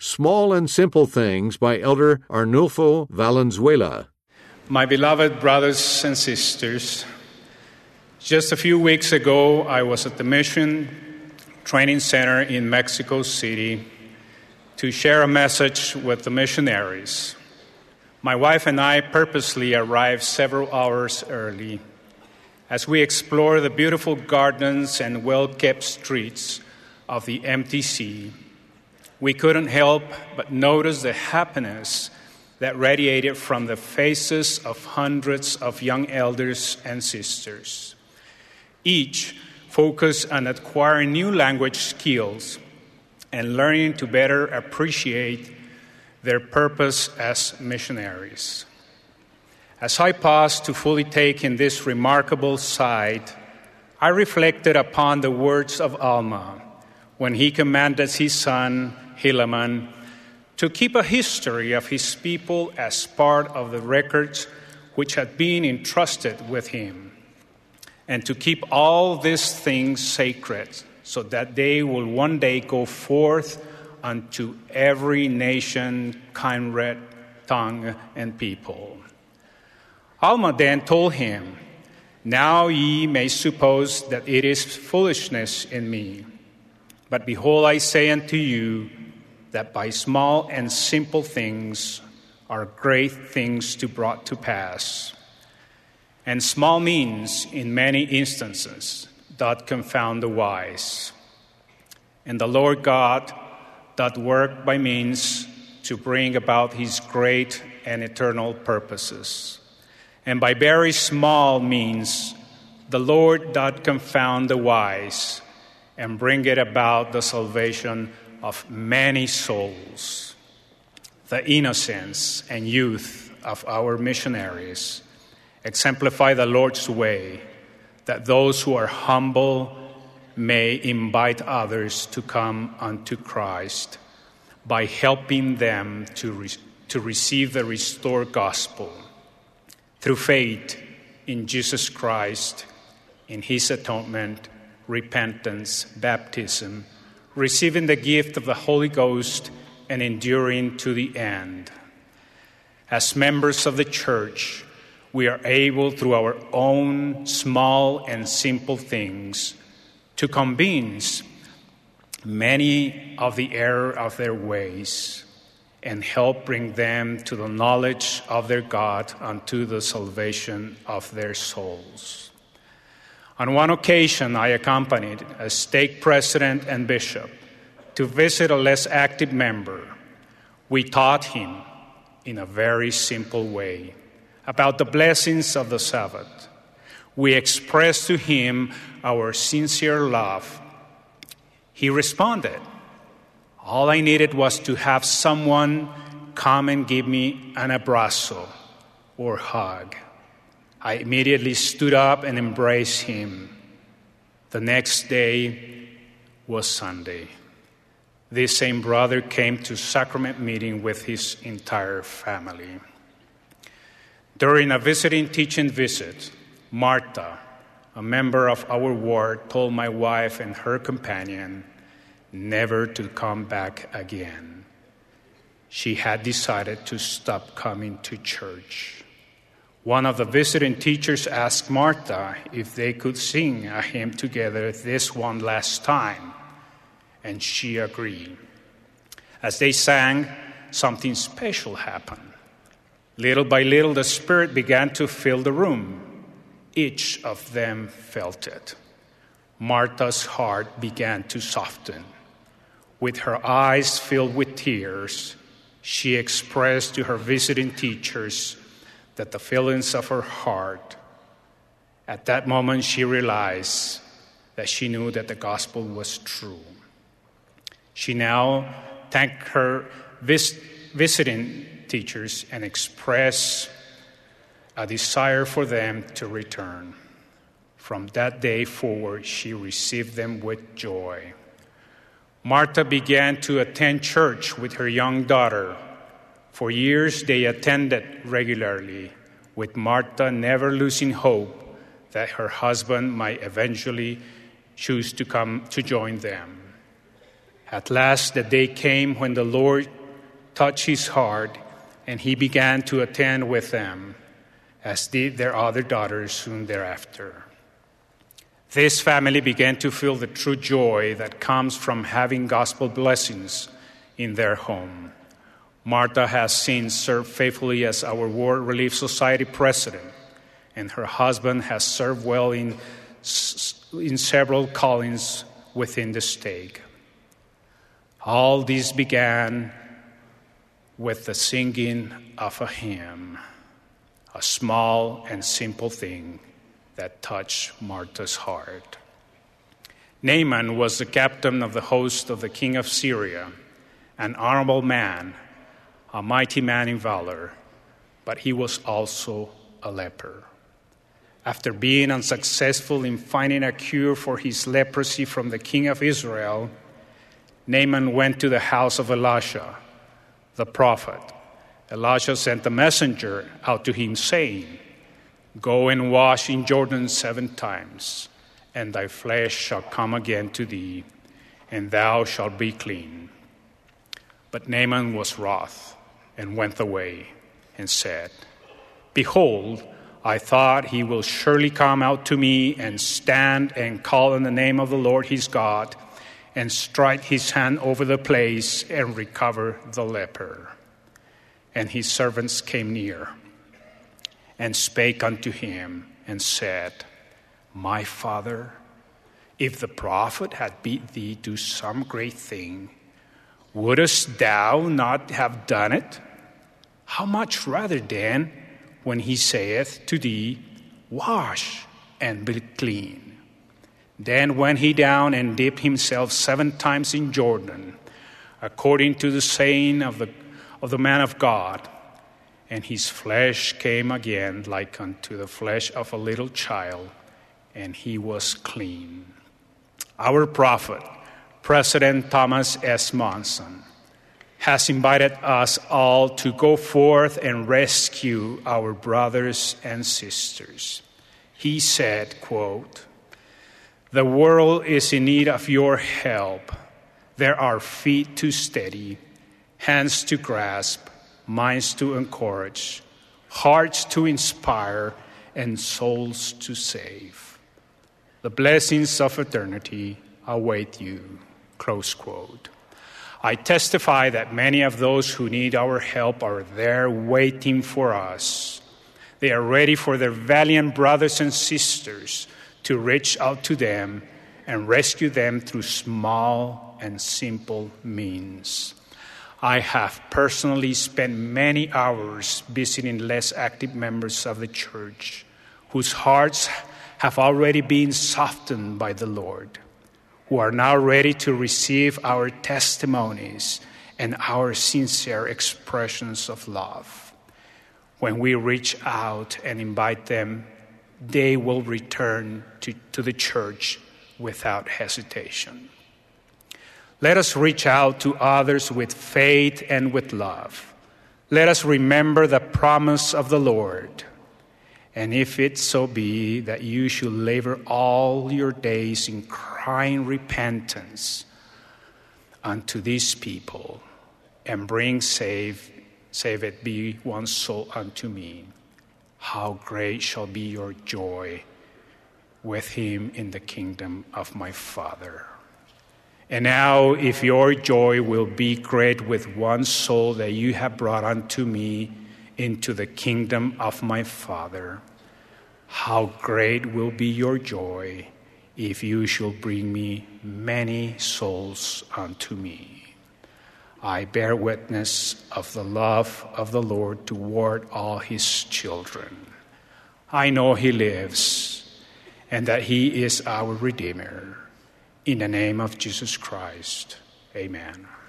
Small and Simple Things by Elder Arnulfo Valenzuela. My beloved brothers and sisters, just a few weeks ago, I was at the Mission Training Center in Mexico City to share a message with the missionaries. My wife and I purposely arrived several hours early as we explore the beautiful gardens and well-kept streets of the MTC. We couldn't help but notice the happiness that radiated from the faces of hundreds of young elders and sisters, each focused on acquiring new language skills and learning to better appreciate their purpose as missionaries. As I paused to fully take in this remarkable sight, I reflected upon the words of Alma when he commanded his son, Helaman, to keep a history of his people as part of the records which had been entrusted with him, and to keep all these things sacred, so that they will one day go forth unto every nation, kindred, tongue, and people. Alma then told him, "Now ye may suppose that it is foolishness in me. But behold, I say unto you that by small and simple things are great things to brought to pass. And small means, in many instances, doth confound the wise. And the Lord God doth work by means to bring about his great and eternal purposes. And by very small means, the Lord doth confound the wise, and bring it about the salvation of many souls." The innocence and youth of our missionaries exemplify the Lord's way, that those who are humble may invite others to come unto Christ by helping them to receive the restored gospel through faith in Jesus Christ, in his atonement, repentance, baptism, receiving the gift of the Holy Ghost, and enduring to the end. As members of the church, we are able, through our own small and simple things, to convince many of the error of their ways and help bring them to the knowledge of their God unto the salvation of their souls. On one occasion, I accompanied a stake president and bishop to visit a less active member. We taught him in a very simple way about the blessings of the Sabbath. We expressed to him our sincere love. He responded, "All I needed was to have someone come and give me an abrazo or hug." I immediately stood up and embraced him. The next day was Sunday. This same brother came to sacrament meeting with his entire family. During a visiting teaching visit, Martha, a member of our ward, told my wife and her companion never to come back again. She had decided to stop coming to church. One of the visiting teachers asked Martha if they could sing a hymn together this one last time, and she agreed. As they sang, something special happened. Little by little, the Spirit began to fill the room. Each of them felt it. Martha's heart began to soften. With her eyes filled with tears, she expressed to her visiting teachers that the feelings of her heart. At that moment, she realized that she knew that the gospel was true. She now thanked her visiting teachers and expressed a desire for them to return. From that day forward, she received them with joy. Martha began to attend church with her young daughter. For years, they attended regularly, with Martha never losing hope that her husband might eventually choose to come to join them. At last the day came when the Lord touched his heart, and he began to attend with them, as did their other daughters soon thereafter. This family began to feel the true joy that comes from having gospel blessings in their home. Martha has since served faithfully as our World Relief Society president, and her husband has served well in several callings within the stake. All this began with the singing of a hymn, a small and simple thing that touched Martha's heart. Naaman was the captain of the host of the king of Syria, an honorable man, a mighty man in valor, but he was also a leper. After being unsuccessful in finding a cure for his leprosy from the king of Israel, Naaman went to the house of Elisha, the prophet. Elisha sent a messenger out to him, saying, "Go and wash in Jordan 7 times, and thy flesh shall come again to thee, and thou shalt be clean." But Naaman was wroth and went away and said, "Behold, I thought he will surely come out to me and stand and call on the name of the Lord his God and strike his hand over the place and recover the leper." And his servants came near and spake unto him and said, "My father, if the prophet had bid thee do some great thing, wouldest thou not have done it? How much rather then, when he saith to thee, Wash and be clean? Then went he down and dipped himself 7 times in Jordan, according to the saying of the man of God, and his flesh came again like unto the flesh of a little child, and he was clean." Our prophet, President Thomas S. Monson, has invited us all to go forth and rescue our brothers and sisters. He said, quote, "The world is in need of your help. There are feet to steady, hands to grasp, minds to encourage, hearts to inspire, and souls to save. The blessings of eternity await you." Close quote. I testify that many of those who need our help are there waiting for us. They are ready for their valiant brothers and sisters to reach out to them and rescue them through small and simple means. I have personally spent many hours visiting less active members of the church whose hearts have already been softened by the Lord, who are now ready to receive our testimonies and our sincere expressions of love. When we reach out and invite them, they will return to the church without hesitation. Let us reach out to others with faith and with love. Let us remember the promise of the Lord. And if it so be that you should labor all your days in crying repentance unto these people, and bring save it be one soul unto me, how great shall be your joy with him in the kingdom of my Father. And now, if your joy will be great with one soul that you have brought unto me into the kingdom of my Father, how great will be your joy if you shall bring me many souls unto me. I bear witness of the love of the Lord toward all his children. I know he lives and that he is our Redeemer. In the name of Jesus Christ, amen.